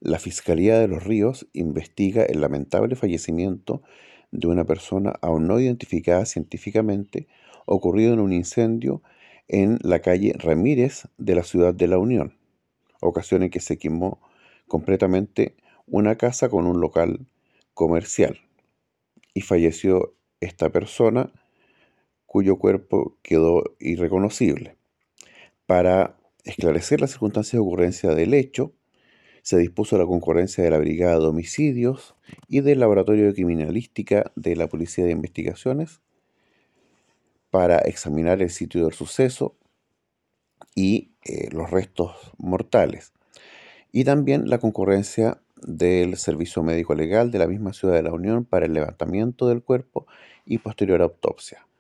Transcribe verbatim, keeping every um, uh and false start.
La Fiscalía de Los Ríos investiga el lamentable fallecimiento de una persona aún no identificada científicamente ocurrido en un incendio en la calle Ramírez de la ciudad de La Unión, ocasión en que se quemó completamente una casa con un local comercial y falleció esta persona cuyo cuerpo quedó irreconocible. Para esclarecer las circunstancias de ocurrencia del hecho, se dispuso la concurrencia de la Brigada de Homicidios y del Laboratorio de Criminalística de la Policía de Investigaciones para examinar el sitio del suceso y eh, los restos mortales. Y también la concurrencia del Servicio Médico Legal de la misma Ciudad de la Unión para el levantamiento del cuerpo y posterior autopsia.